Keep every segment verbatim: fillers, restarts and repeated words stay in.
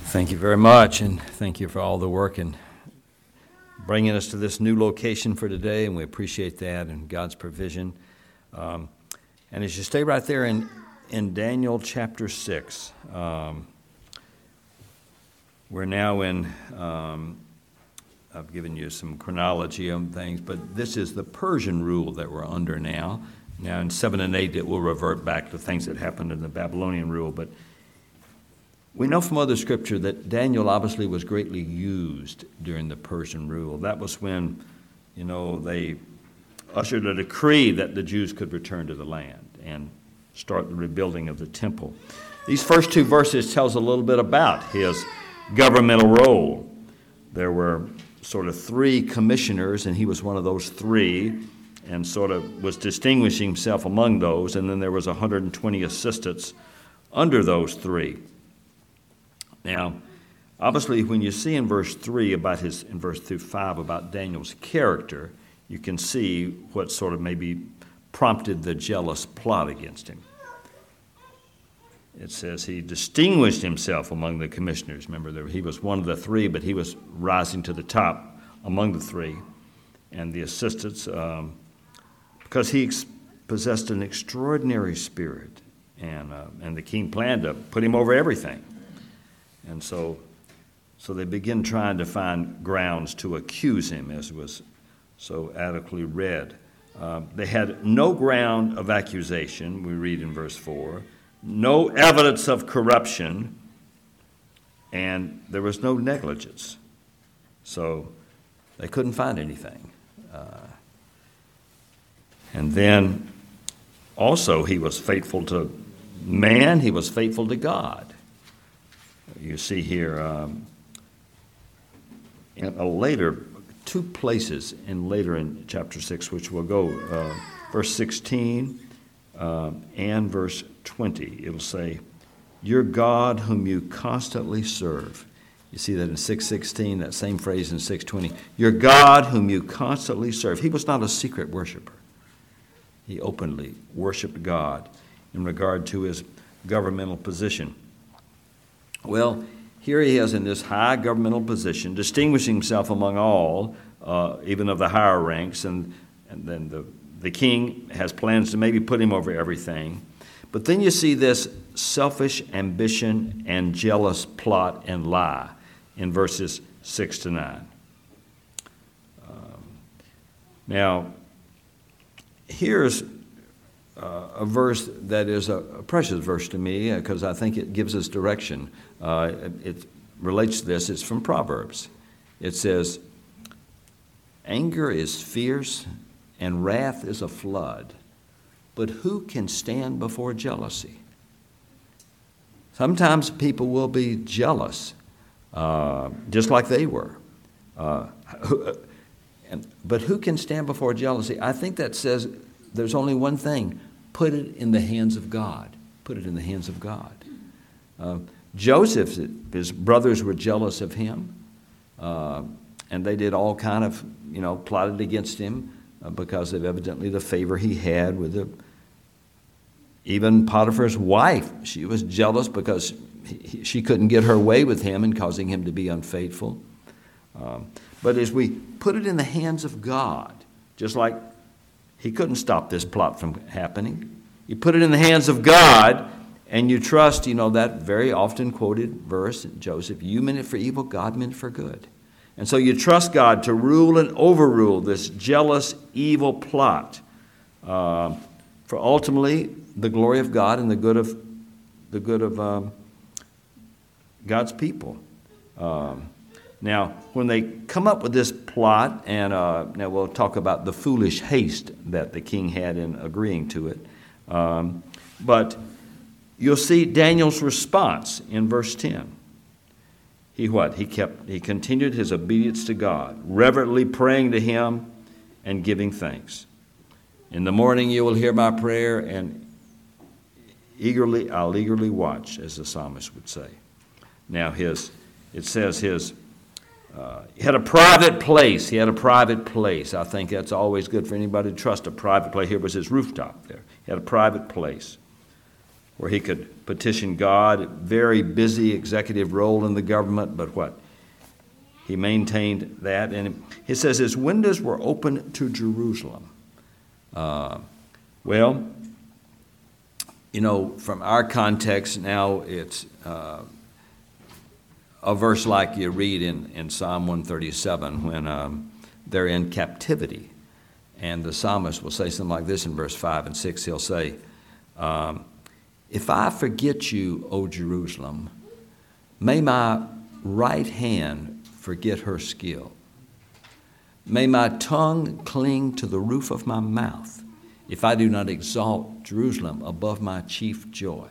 Thank you very much, and thank you for all the work in bringing us to this new location for today, and we appreciate that and God's provision. Um, and as you stay right there in, in Daniel chapter six, um, we're now in, um, I've given you some chronology on things, but this is the Persian rule that we're under now. Now in seven and eight, it will revert back to things that happened in the Babylonian rule, but we know from other scripture that Daniel obviously was greatly used during the Persian rule. That was when, you know, they ushered a decree that the Jews could return to the land and start the rebuilding of the temple. These first two verses tells a little bit about his governmental role. There were sort of three commissioners, and he was one of those three, and sort of was distinguishing himself among those, and then there was one hundred twenty assistants under those three. Now, obviously, when you see in verse three about his, in verse through five about Daniel's character, you can see what sort of maybe prompted the jealous plot against him. It says he distinguished himself among the commissioners. Remember, there, he was one of the three, but he was rising to the top among the three. And the assistants, um, because he ex- possessed an extraordinary spirit, and uh, and the king planned to put him over everything. And so so they begin trying to find grounds to accuse him, as was so adequately read. Uh, they had no ground of accusation, we read in verse four, no evidence of corruption, and there was no negligence. So they couldn't find anything. Uh, and then also he was faithful to man, he was faithful to God. You see here um, in a later, two places in later in chapter six, which will go, uh, verse sixteen uh, and verse twenty. It'll say, your God whom you constantly serve. You see that in six sixteen, that same phrase in six twenty. Your God whom you constantly serve. He was not a secret worshiper. He openly worshiped God in regard to his governmental position. Well, here he is in this high governmental position, distinguishing himself among all, uh, even of the higher ranks, and, and then the, the king has plans to maybe put him over everything. But then you see this selfish ambition and jealous plot and lie in verses six to nine. Um, now, here's Uh, a verse that is a, a precious verse to me because uh, I think it gives us direction. Uh, it, it relates to this. It's from Proverbs. It says, anger is fierce and wrath is a flood, but who can stand before jealousy? Sometimes people will be jealous, uh, just like they were. Uh, and, but who can stand before jealousy? I think that says there's only one thing. Put it in the hands of God. Put it in the hands of God. Uh, Joseph, his brothers were jealous of him, uh, and they did all kind of, you know, plotted against him uh, because of evidently the favor he had with the, even Potiphar's wife. She was jealous because he, she couldn't get her way with him and causing him to be unfaithful. Um, but as we put it in the hands of God, just like he couldn't stop this plot from happening. You put it in the hands of God, and you trust, you know, that very often quoted verse, Joseph, you meant it for evil, God meant it for good. And so you trust God to rule and overrule this jealous, evil plot uh, for ultimately the glory of God and the good of the good of um, God's people. Um, Now, when they come up with this plot, and uh, now we'll talk about the foolish haste that the king had in agreeing to it, um, but you'll see Daniel's response in verse ten. He what? He kept. He continued his obedience to God, reverently praying to him and giving thanks. In the morning you will hear my prayer, and eagerly I'll eagerly watch, as the psalmist would say. Now his, it says his. Uh, he had a private place. He had a private place. I think that's always good for anybody to trust a private place. Here was his rooftop there. He had a private place. where he could petition God. Very busy executive role in the government, but what? He maintained that. And he says his windows were open to Jerusalem. Uh, well, you know, from our context now, it's uh, a verse like you read in, in Psalm one thirty-seven when um, they're in captivity. And the psalmist will say something like this in verse five and six. He'll say, um, if I forget you, O Jerusalem, may my right hand forget her skill. May my tongue cling to the roof of my mouth if I do not exalt Jerusalem above my chief joy.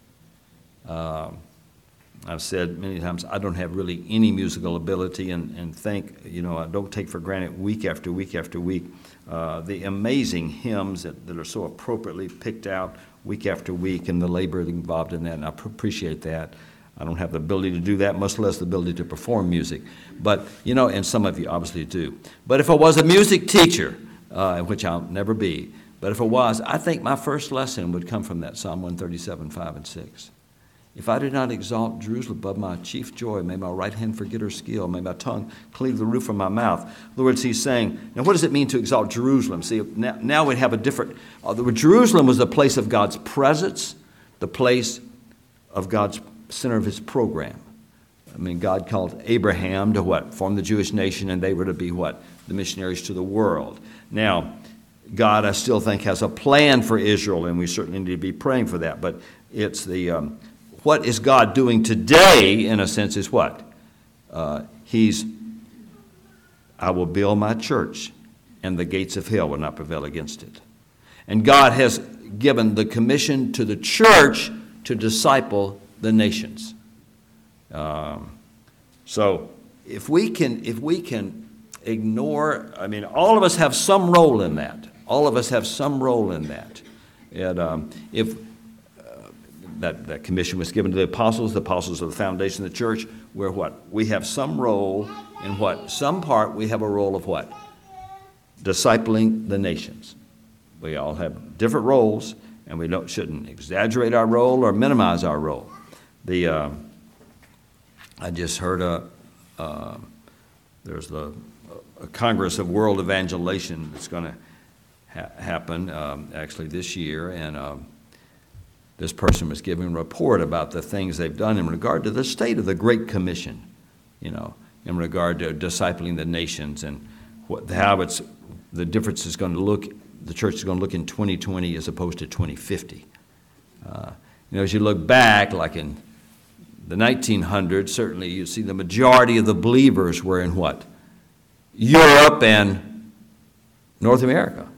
Uh, I've said many times I don't have really any musical ability, and, and think, you know, I don't take for granted week after week after week uh, the amazing hymns that, that are so appropriately picked out week after week, and the labor involved in that, and I appreciate that. I don't have the ability to do that, much less the ability to perform music. But, you know, and some of you obviously do. But if I was a music teacher, uh, which I'll never be, but if I was, I think my first lesson would come from that Psalm one thirty-seven, five and six. If I do not exalt Jerusalem above my chief joy, may my right hand forget her skill, may my tongue cleave the roof of my mouth. In other words, he's saying, now what does it mean to exalt Jerusalem? See, now, now we have a different, uh, Jerusalem was the place of God's presence, the place of God's center of his program. I mean, God called Abraham to what? Form the Jewish nation, and they were to be what? The missionaries to the world. Now, God, I still think, has a plan for Israel, and we certainly need to be praying for that. But it's the, um, what is God doing today, in a sense, is what? Uh, he's, I will build my church, and the gates of hell will not prevail against it. And God has given the commission to the church to disciple the nations. Um, so if we can, if we can ignore, I mean, all of us have some role in that. All of us have some role in that. And um, if uh, that, that commission was given to the apostles, the apostles are the foundation of the church, where what? We have some role in what? Some part we have a role of what? Discipling the nations. We all have different roles, and we don't, shouldn't exaggerate our role or minimize our role. The uh, I just heard a uh, there's the a Congress of World Evangelization that's going to ha- happen um, actually this year, and um, this person was giving a report about the things they've done in regard to the state of the Great Commission, you know, in regard to discipling the nations and what how it's the difference is going to look. The church is going to look in twenty twenty as opposed to twenty fifty. Uh, you know, as you look back, like in the nineteen hundreds, certainly you see the majority of the believers were in what? Europe and North America.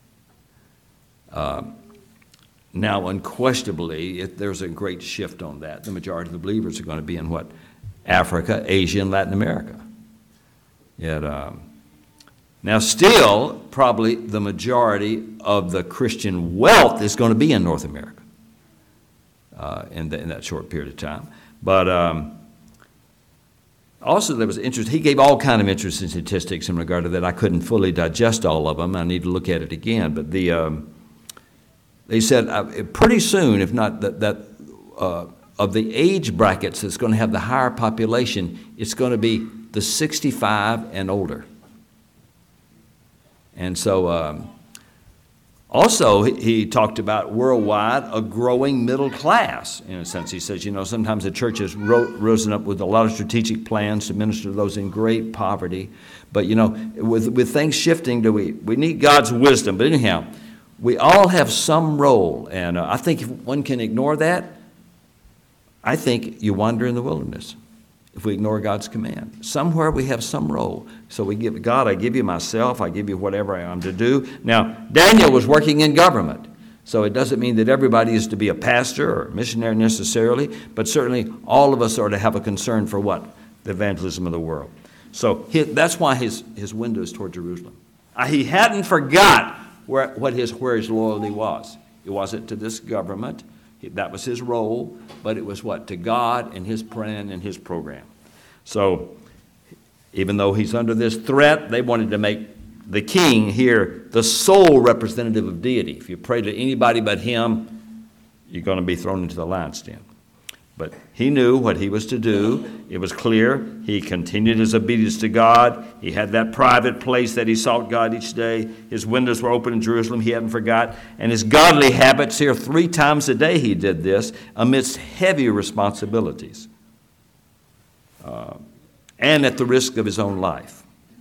Uh, now, unquestionably, it, there's a great shift on that. The majority of the believers are going to be in what? Africa, Asia, and Latin America. Yet, um, now still, probably the majority of the Christian wealth is going to be in North America uh, in, the, in that short period of time. But um, also there was interest. He gave all kind of interesting statistics in regard to that. I couldn't fully digest all of them. I need to look at it again. But the um, they said uh, pretty soon, if not that, that uh, of the age brackets that's going to have the higher population, it's going to be the sixty-five and older. And so um, also he, he talked about worldwide a growing middle class, in a sense. He says, you know, sometimes the church has ro- risen up with a lot of strategic plans to minister to those in great poverty. But, you know, with, with things shifting, do we, we need God's wisdom. But anyhow, we all have some role. And uh, I think if one can ignore that, I think you wander in the wilderness. If we ignore God's command. Somewhere we have some role. So we give, God, I give you myself, I give you whatever I am to do. Now, Daniel was working in government. So it doesn't mean that everybody is to be a pastor or a missionary necessarily, but certainly all of us are to have a concern for what? The evangelism of the world. So he, that's why his, his window is toward Jerusalem. Uh, he hadn't forgot where, what his, where his loyalty was. It wasn't to this government. That was his role, but it was what? To God and his plan and his program. So even though he's under this threat, they wanted to make the king here the sole representative of deity. If you pray to anybody but him, you're going to be thrown into the lion's den. But he knew what he was to do. It was clear. He continued his obedience to God. He had that private place that he sought God each day. His windows were open in Jerusalem. He hadn't forgot. And his godly habits here, three times a day he did this amidst heavy responsibilities uh, and at the risk of his own life.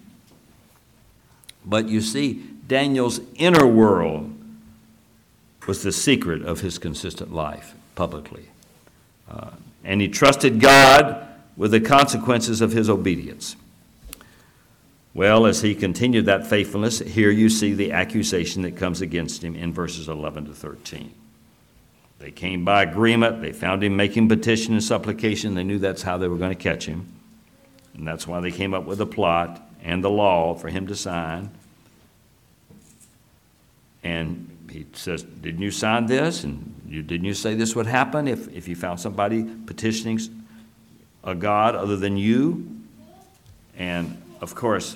But you see, Daniel's inner world was the secret of his consistent life publicly. Uh, and he trusted God with the consequences of his obedience. Well, as he continued that faithfulness, here you see the accusation that comes against him in verses eleven to thirteen. They came by agreement. They found him making petition and supplication. They knew that's how they were going to catch him. And that's why they came up with a plot and the law for him to sign. And he says, didn't you sign this? And you, didn't you say this would happen if, if you found somebody petitioning a God other than you? And, of course,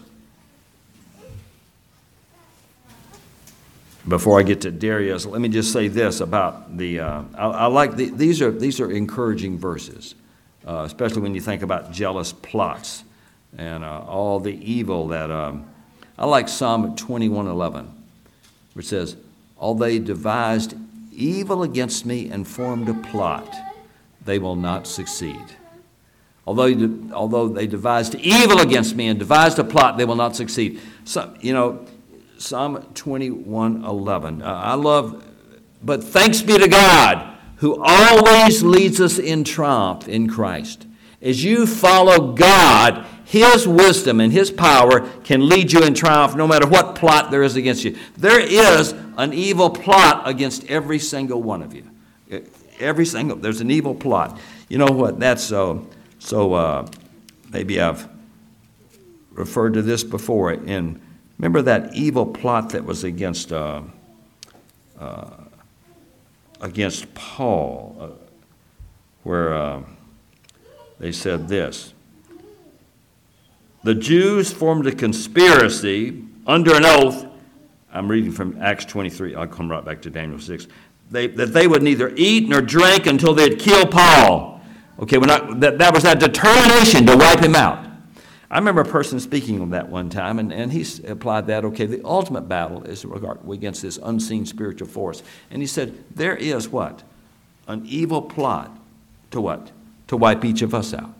before I get to Darius, let me just say this about the, uh, I, I like, the, these are these are encouraging verses, uh, especially when you think about jealous plots and uh, all the evil that, um, I like Psalm twenty-one eleven, which says, although they devised evil against me and formed a plot, they will not succeed. Although, although they devised evil against me and devised a plot, they will not succeed. So, you know, Psalm twenty-one eleven. Uh, I love, but thanks be to God who always leads us in triumph in Christ. As you follow God, his wisdom and his power can lead you in triumph no matter what plot there is against you. There is an evil plot against every single one of you. Every single, there's an evil plot. You know what, that's so, so uh, maybe I've referred to this before. And remember that evil plot that was against uh, uh, against Paul, uh, where uh, they said this. The Jews formed a conspiracy under an oath. I'm reading from Acts twenty-three. I'll come right back to Daniel six. They, that they would neither eat nor drink until they had killed Paul. Okay, we're not, that, that was that determination to wipe him out. I remember a person speaking on that one time, and, and he applied that, okay, the ultimate battle is against this unseen spiritual force. And he said, there is what? An evil plot to what? To wipe each of us out.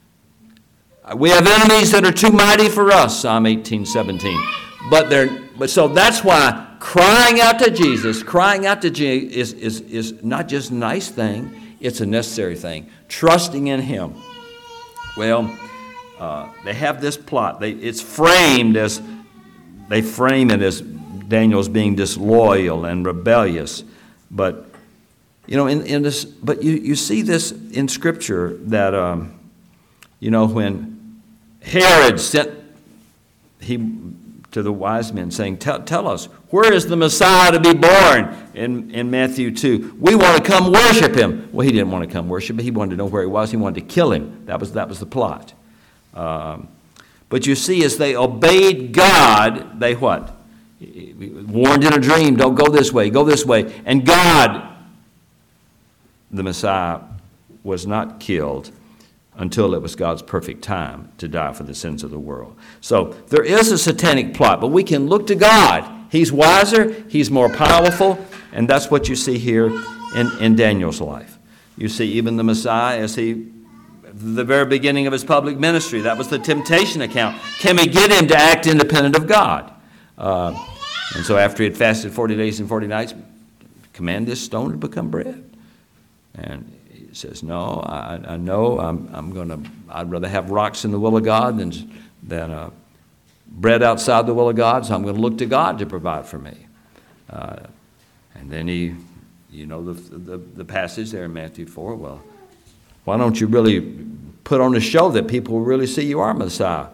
We have enemies that are too mighty for us, Psalm eighteen seventeen. But they're but so that's why crying out to Jesus, crying out to Jesus is, is, is not just a nice thing, it's a necessary thing. Trusting in him. Well, uh, they have this plot. They, it's framed as, they frame it as Daniel's being disloyal and rebellious. But, you know, in, in this, but you, you see this in Scripture that, um, you know, when Herod sent he to the wise men saying, tell, tell us, where is the Messiah to be born in, in Matthew two? We want to come worship him. Well, he didn't want to come worship him. He wanted to know where he was. He wanted to kill him. That was, that was the plot. Um, but you see, as they obeyed God, they what? Warned in a dream, don't go this way, go this way. And God, the Messiah, was not killed until it was God's perfect time to die for the sins of the world. So there is a satanic plot, but we can look to God. He's wiser, he's more powerful, and that's what you see here in, in Daniel's life. You see even the Messiah as he, the very beginning of his public ministry, that was the temptation account. Can we get him to act independent of God? Uh, and so after he had fasted forty days and forty nights, command this stone to become bread. And he says, no, I, I know I'm, I'm going to, I'd rather have rocks in the will of God than, than uh, bread outside the will of God, so I'm going to look to God to provide for me. Uh, and then he, you know, the, the, the passage there in Matthew four, well, why don't you really put on a show that people will really see you are Messiah?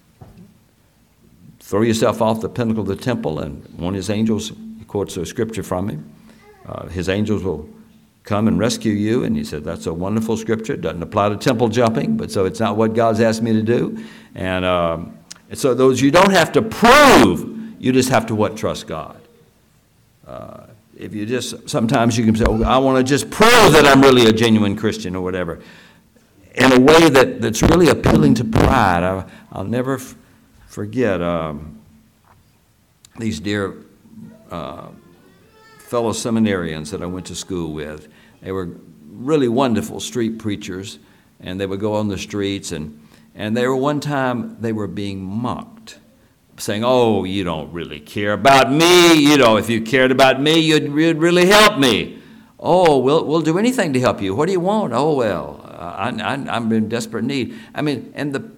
Throw yourself off the pinnacle of the temple, and one of his angels, he quotes a scripture from him, uh, his angels will come and rescue you. And he said, that's a wonderful scripture. It doesn't apply to temple jumping, but so it's not what God's asked me to do. And, um, and so those you don't have to prove, you just have to what? Trust God. Uh, if you just, sometimes you can say, oh, I want to just prove that I'm really a genuine Christian or whatever, in a way that, that's really appealing to pride. I, I'll never f- forget um, these dear uh, fellow seminarians that I went to school with. They were really wonderful street preachers, and they would go on the streets, and, and they were one time, they were being mocked, saying, oh, you don't really care about me. You know, if you cared about me, you'd, you'd really help me. Oh, we'll, we'll do anything to help you. What do you want? Oh, well, I, I, I'm in desperate need. I mean, and the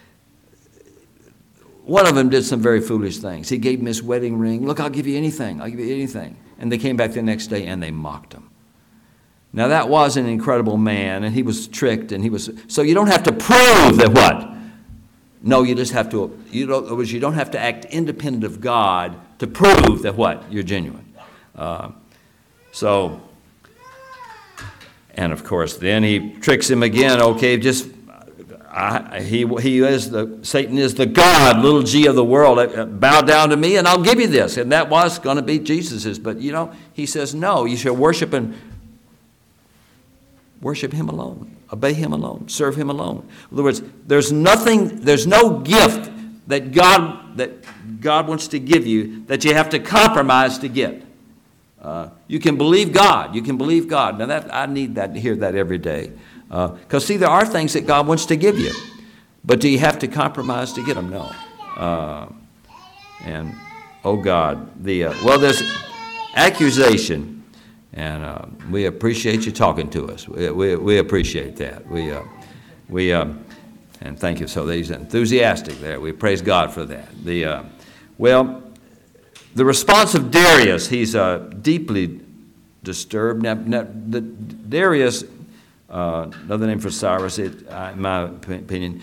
one of them did some very foolish things. He gave him his wedding ring. Look, I'll give you anything. I'll give you anything. And they came back the next day and they mocked him. Now, that was an incredible man, and he was tricked, and he was, so you don't have to prove that what? No, you just have to, you don't, you don't have to act independent of God to prove that what? You're genuine. Uh, so, and of course, then he tricks him again. Okay, just, I, he, he is the, Satan is the God, little g of the world. Bow down to me and I'll give you this. And that was going to be Jesus's. But, you know, he says, no, you shall worship and worship him alone. Obey him alone. Serve him alone. In other words, there's nothing, there's no gift that God, that God wants to give you that you have to compromise to get. Uh, you can believe God. You can believe God. Now, that I need that to hear that every day. Because, uh, see, there are things that God wants to give you. But do you have to compromise to get them? No. Uh, and, oh, God. the uh, Well, there's accusation. And uh, we appreciate you talking to us. We, we, we appreciate that. We, uh, we, uh, and thank you. So he's enthusiastic there. We praise God for that. The, uh, well, the response of Darius, he's uh, deeply disturbed. Now, now the, Darius, uh, another name for Cyrus, it, uh, in my opinion,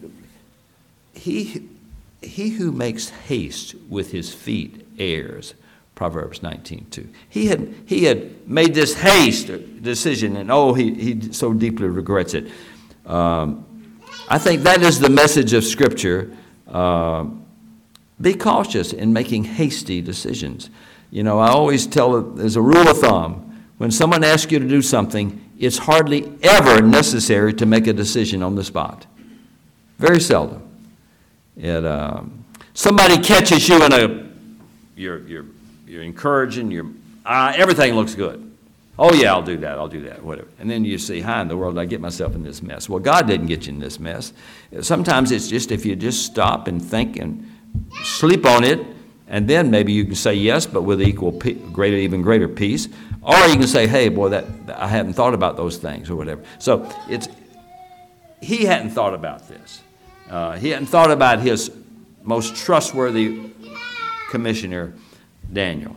he, he who makes haste with his feet errs. Proverbs nineteen two. He had he had made this haste decision, and oh, he, he so deeply regrets it. Um, I think that is the message of Scripture. Uh, be cautious in making hasty decisions. You know, I always tell it as a rule of thumb, when someone asks you to do something, it's hardly ever necessary to make a decision on the spot. Very seldom. It, um, somebody catches you in a you're you're You're encouraging, you're, uh, everything looks good. Oh, yeah, I'll do that, I'll do that, whatever. And then you see, how in the world did I get myself in this mess? Well, God didn't get you in this mess. Sometimes it's just if you just stop and think and sleep on it, and then maybe you can say yes, but with equal, greater, even greater peace. Or you can say, hey, boy, that I hadn't thought about those things or whatever. So it's he hadn't thought about this. Uh, he hadn't thought about his most trustworthy commissioner, Daniel.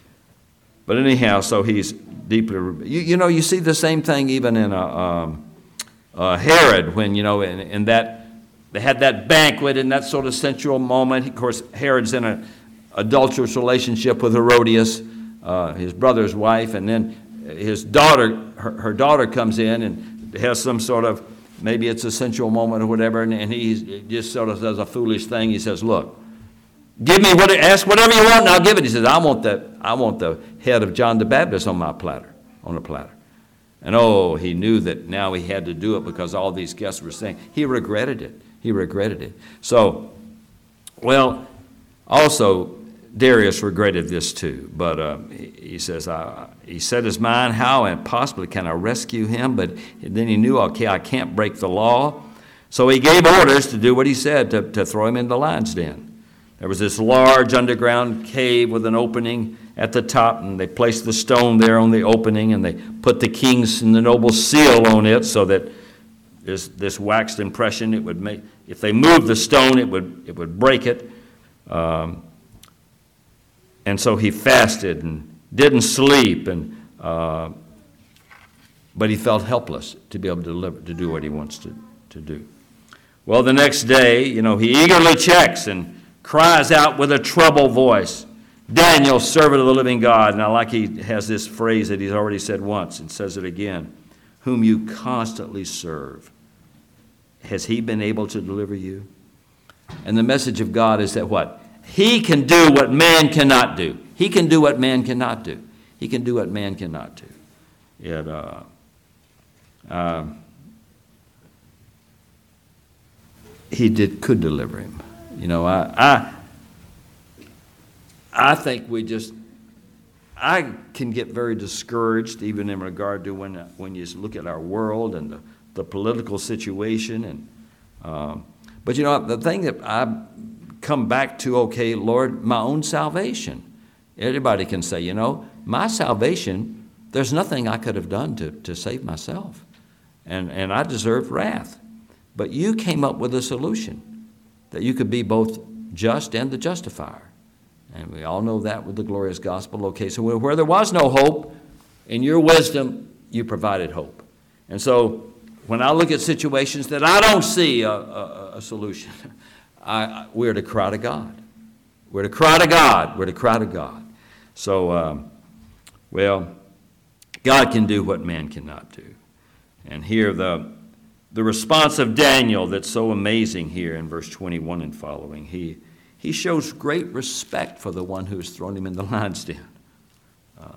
But anyhow, so he's deeply, you, you know, you see the same thing even in a, um, uh, Herod when, you know, in, in that, they had that banquet in that sort of sensual moment. Of course, Herod's in an adulterous relationship with Herodias, uh, his brother's wife, and then his daughter, her, her daughter comes in and has some sort of, maybe it's a sensual moment or whatever, and, and he just sort of does a foolish thing. He says, look, give me what, ask whatever you want, and I'll give it. He says, I want the, I want the head of John the Baptist on my platter, on a platter. And oh, he knew that now he had to do it because all these guests were saying. He regretted it. He regretted it. So, well, also Darius regretted this too. But uh, he, he says, I, he set his mind, how and possibly can I rescue him? But then he knew, okay, I can't break the law. So he gave orders to do what he said, to, to throw him in the lion's den. There was this large underground cave with an opening at the top, and they placed the stone there on the opening, and they put the king's and the noble's seal on it so that this, this waxed impression, it would make, if they moved the stone, it would, it would break it. Um, and so he fasted and didn't sleep, and uh, but he felt helpless to be able to deliver, to do what he wants to, to do. Well, the next day, you know, he eagerly checks and cries out with a treble voice, Daniel, servant of the living God. And I like he has this phrase that he's already said once and says it again, whom you constantly serve. Has he been able to deliver you? And the message of God is that what? He can do what man cannot do. He can do what man cannot do. He He can do what man cannot do. It, uh, uh, he did could deliver him. You know, I, I, I think we just, I can get very discouraged even in regard to when when you look at our world and the, the political situation. And um, but you know, the thing that I come back to, okay, Lord, my own salvation. Everybody can say, you know, my salvation, there's nothing I could have done to, to save myself. And, and I deserved wrath. But you came up with a solution that you could be both just and the justifier. And we all know that with the glorious gospel. Okay, so where there was no hope, in your wisdom, you provided hope. And so when I look at situations that I don't see a, a, a solution, I, I, we're to cry to God. We're to cry to God. We're to cry to God. So, um, well, God can do what man cannot do. And here the, the response of Daniel that's so amazing here in verse twenty-one and following. He, he shows great respect for the one who has thrown him in the lion's den. Uh,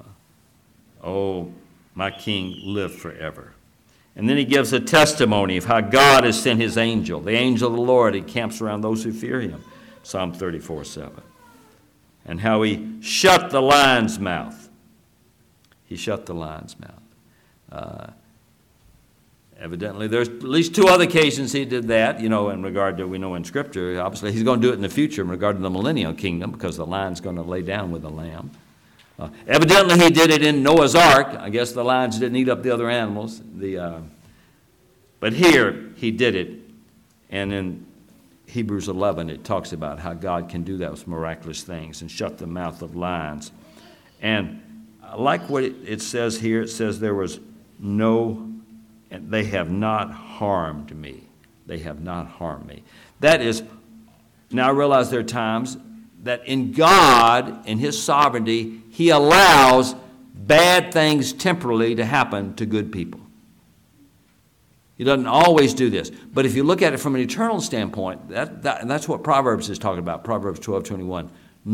oh, my king, live forever. And then he gives a testimony of how God has sent his angel. The angel of the Lord encamps around those who fear him. Psalm thirty-four seven. And how he shut the lion's mouth. He shut the lion's mouth. Uh, evidently, there's at least two other occasions he did that, you know, in regard to, we know in Scripture, obviously he's going to do it in the future in regard to the millennial kingdom because the lion's going to lay down with the lamb. Uh, evidently, he did it in Noah's Ark. I guess the lions didn't eat up the other animals. The, uh, but here, he did it. And in Hebrews eleven, it talks about how God can do those miraculous things and shut the mouth of lions. And I like what it, it says here. It says there was no, and they have not harmed me. They have not harmed me. That is, now I realize there are times that in God, in his sovereignty, he allows bad things temporarily to happen to good people. He doesn't always do this. But if you look at it from an eternal standpoint, that, that, and that's what Proverbs is talking about, Proverbs twelve twenty-one.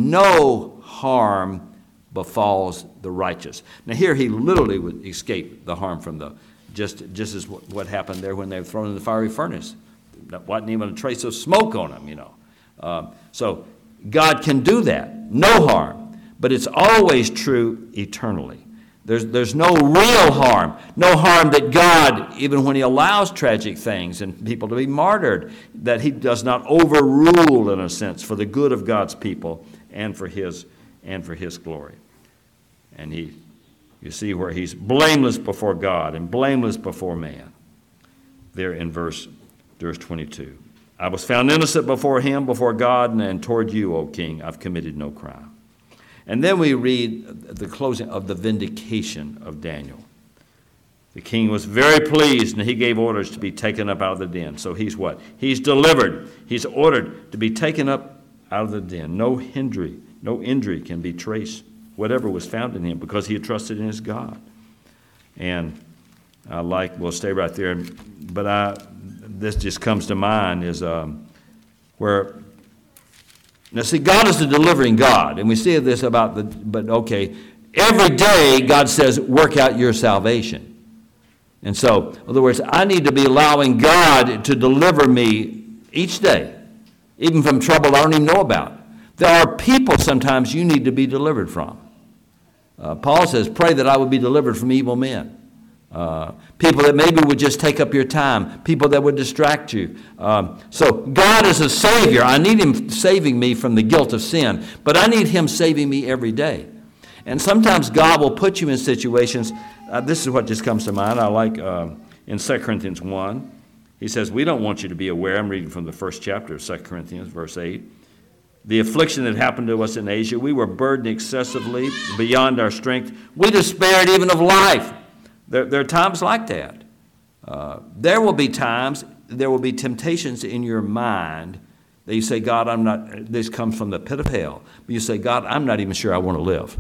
No harm befalls the righteous. Now here he literally would escape the harm from the, just, just as what, what happened there when they were thrown in the fiery furnace. There wasn't even a trace of smoke on them, you know. Uh, so God can do that, no harm. But it's always true eternally. There's, there's no real harm, no harm that God, even when he allows tragic things and people to be martyred, that he does not overrule, in a sense, for the good of God's people and for his, and for his glory. And he, you see where he's blameless before God and blameless before man. There in verse, verse twenty-two. I was found innocent before him, before God, and, and toward you, O king, I've committed no crime. And then we read the closing of the vindication of Daniel. The king was very pleased, and he gave orders to be taken up out of the den. So he's what? He's delivered. He's ordered to be taken up out of the den. No injury, no injury can be traced, whatever was found in him, because he had trusted in his God. And I like, we'll stay right there, but I, this just comes to mind is um, where, now see, God is the delivering God, and we see this about the, but okay, every day God says, work out your salvation. And so, in other words, I need to be allowing God to deliver me each day, even from trouble I don't even know about. There are people sometimes you need to be delivered from. Uh, Paul says, pray that I would be delivered from evil men. Uh, people that maybe would just take up your time, people that would distract you. Um, so God is a Savior. I need him saving me from the guilt of sin, but I need him saving me every day. And sometimes God will put you in situations, uh, this is what just comes to mind. I like uh, in Second Corinthians one, he says, we don't want you to be aware, I'm reading from the first chapter of Second Corinthians, verse eight, the affliction that happened to us in Asia, we were burdened excessively beyond our strength. We despaired even of life. There, there are times like that. Uh, there will be times, there will be temptations in your mind that you say, God, I'm not, this comes from the pit of hell. But you say, God, I'm not even sure I want to live.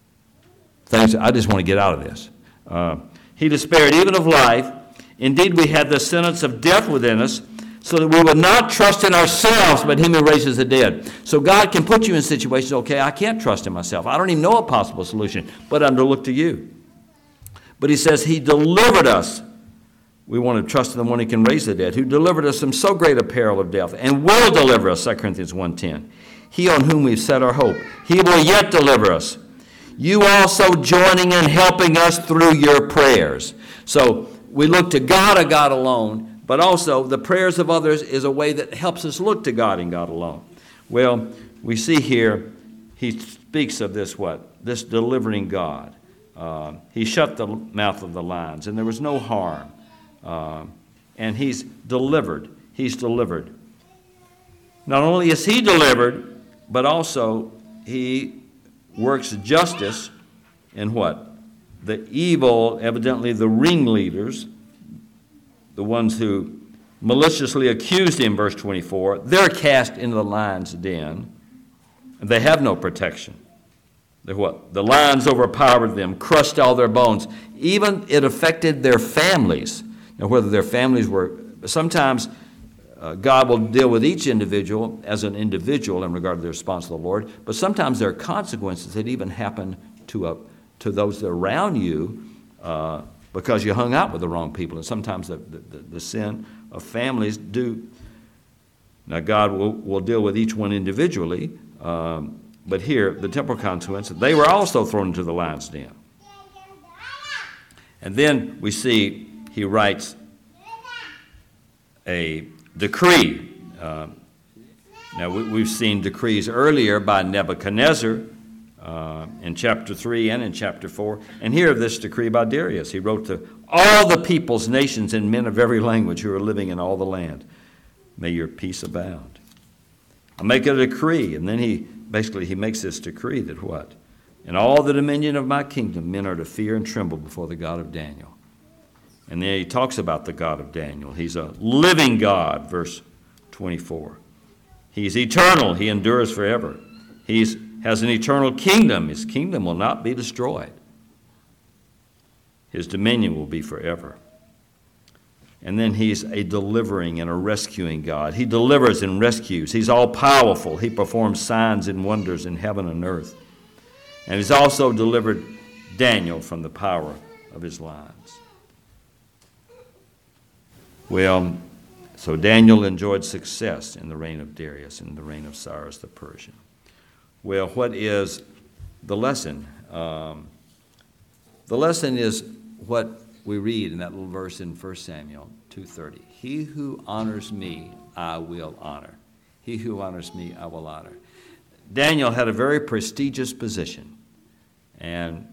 Things, I just want to get out of this. Uh, he despaired even of life. Indeed, we had the sentence of death within us, so that we will not trust in ourselves, but him who raises the dead. So God can put you in situations, okay, I can't trust in myself. I don't even know a possible solution, but I'm to look to you. But he says he delivered us. We want to trust in the one who can raise the dead, who delivered us from so great a peril of death, and will deliver us, Second Corinthians one ten. He on whom we've set our hope, he will yet deliver us. You also joining and helping us through your prayers. So we look to God and God alone, but also the prayers of others is a way that helps us look to God and God alone. Well, we see here, he speaks of this what? This delivering God. Uh, he shut the mouth of the lions, and there was no harm. Uh, and he's delivered. He's delivered. Not only is he delivered, but also he works justice in what? The evil, evidently the ringleaders, the ones who maliciously accused him, verse twenty-four, they're cast into the lion's den, and they have no protection. They're what? The lions overpowered them, crushed all their bones. Even it affected their families. Now, whether their families were, sometimes uh, God will deal with each individual as an individual in regard to their response to the Lord, but sometimes there are consequences that even happen to a, to those that are around you uh, because you hung out with the wrong people. And sometimes the, the, the sin of families do. Now, God will, will deal with each one individually, um, but here, the temporal consequences, they were also thrown into the lion's den. And then we see he writes a decree. Uh, now, we, we've seen decrees earlier by Nebuchadnezzar uh, in chapter three and in chapter four. And here, this decree by Darius. He wrote to all the peoples, nations, and men of every language who are living in all the land. May your peace abound. I'll make a decree. And then he, basically, he makes this decree that what? In all the dominion of my kingdom, men are to fear and tremble before the God of Daniel. And then he talks about the God of Daniel. He's a living God, verse twenty-four. He's eternal. He endures forever. He has an eternal kingdom. His kingdom will not be destroyed. His dominion will be forever. And then he's a delivering and a rescuing God. He delivers and rescues. He's all-powerful. He performs signs and wonders in heaven and earth. And he's also delivered Daniel from the power of his lions. Well, so Daniel enjoyed success in the reign of Darius and the reign of Cyrus the Persian. Well, what is the lesson? Um, the lesson is what we read in that little verse in First Samuel two thirty. He who honors me, I will honor. He who honors me, I will honor. Daniel had a very prestigious position, and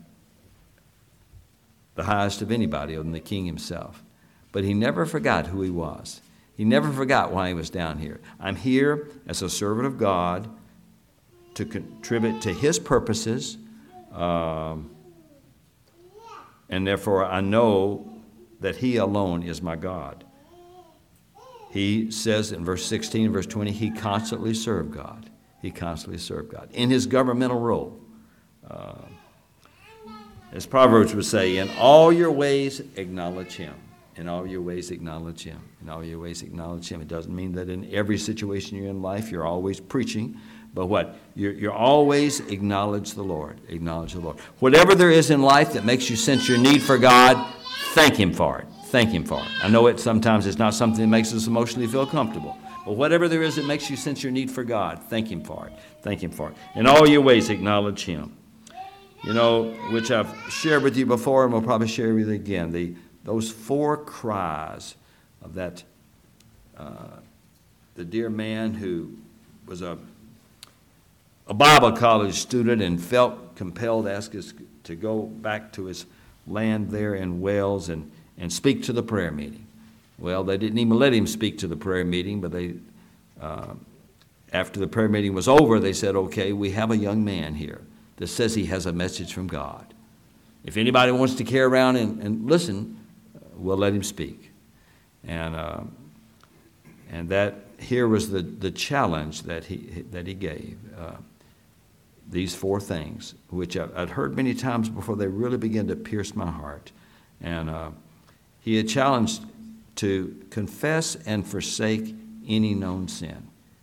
the highest of anybody other than the king himself. But he never forgot who he was. He never forgot why he was down here. I'm here as a servant of God to contribute to his purposes, um, and therefore I know that he alone is my God. He says in verse sixteen and verse twenty, he constantly served God. He constantly served God in his governmental role. Uh, as Proverbs would say, in all your ways acknowledge him. In all your ways acknowledge him. In all your ways acknowledge him. It doesn't mean that in every situation you're in life you're always preaching, but what? You're, you're always acknowledge the Lord. Acknowledge the Lord. Whatever there is in life that makes you sense your need for God, thank him for it. Thank him for it. I know it sometimes it's not something that makes us emotionally feel comfortable, but whatever there is that makes you sense your need for God, thank him for it. Thank him for it. In all your ways acknowledge him. You know, which I've shared with you before and will probably share with you again, the those four cries of that, uh, the dear man who was a, a Bible college student and felt compelled to ask us to go back to his land there in Wales and, and speak to the prayer meeting. Well, they didn't even let him speak to the prayer meeting, but they, uh, after the prayer meeting was over, they said, okay, we have a young man here that says he has a message from God. If anybody wants to carry around and, and listen, we'll let him speak. And uh, and that here was the, the challenge that he that he gave. Uh, these four things, which I, I'd heard many times before, they really began to pierce my heart. And uh, he had challenged to confess and forsake any known sin.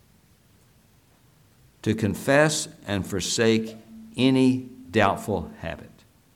To confess and forsake any doubtful habit.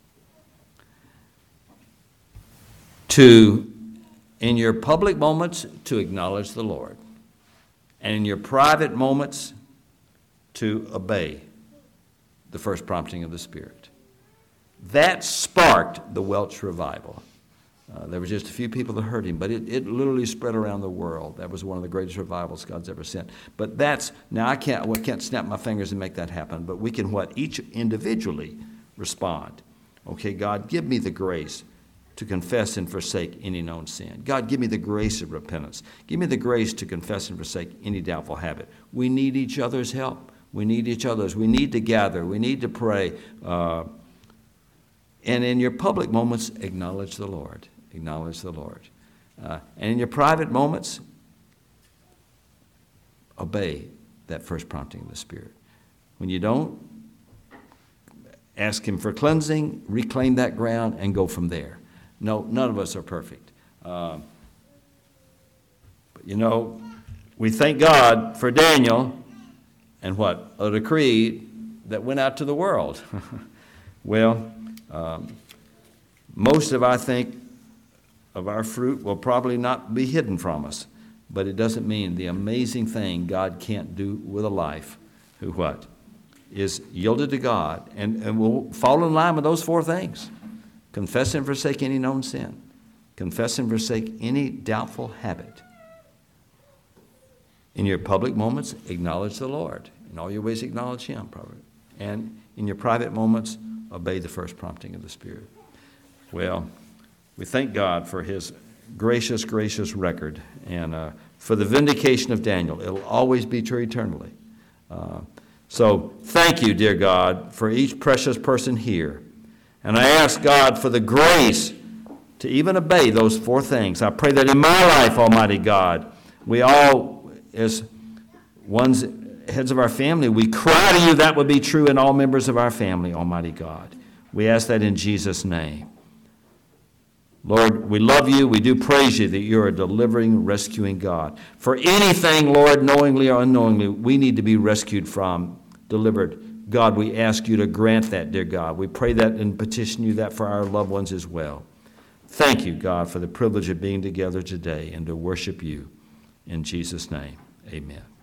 To, in your public moments, to acknowledge the Lord. And in your private moments, to obey the first prompting of the Spirit. That sparked the Welch revival. Uh, there were just a few people that heard him, but it, it literally spread around the world. That was one of the greatest revivals God's ever sent. But that's, now I can't, well, I can't snap my fingers and make that happen, but we can what? Each individually respond. Okay, God, give me the grace to confess and forsake any known sin. God, give me the grace of repentance. Give me the grace to confess and forsake any doubtful habit. We need each other's help. We need each other's. We need to gather. We need to pray. Uh, and in your public moments, acknowledge the Lord. Acknowledge the Lord. Uh, and in your private moments, obey that first prompting of the Spirit. When you don't, ask Him for cleansing, reclaim that ground, and go from there. No, none of us are perfect. Uh, but you know, we thank God for Daniel and what? A decree that went out to the world. Well, um, most of, I think, of our fruit will probably not be hidden from us. But it doesn't mean the amazing thing God can't do with a life who what? Is yielded to God and, and will fall in line with those four things. Confess and forsake any known sin. Confess and forsake any doubtful habit. In your public moments, acknowledge the Lord. In all your ways, acknowledge Him, probably. And in your private moments, obey the first prompting of the Spirit. Well, we thank God for His gracious, gracious record and uh, for the vindication of Daniel. It'll always be true eternally. Uh, so thank you, dear God, for each precious person here. And I ask God for the grace to even obey those four things. I pray that in my life, Almighty God, we all, as ones heads of our family, we cry to you that would be true in all members of our family, Almighty God. We ask that in Jesus' name. Lord, we love you. We do praise you that you're a delivering, rescuing God. For anything, Lord, knowingly or unknowingly, we need to be rescued from, delivered. God, we ask you to grant that, dear God. We pray that and petition you that for our loved ones as well. Thank you, God, for the privilege of being together today and to worship you. In Jesus' name, amen.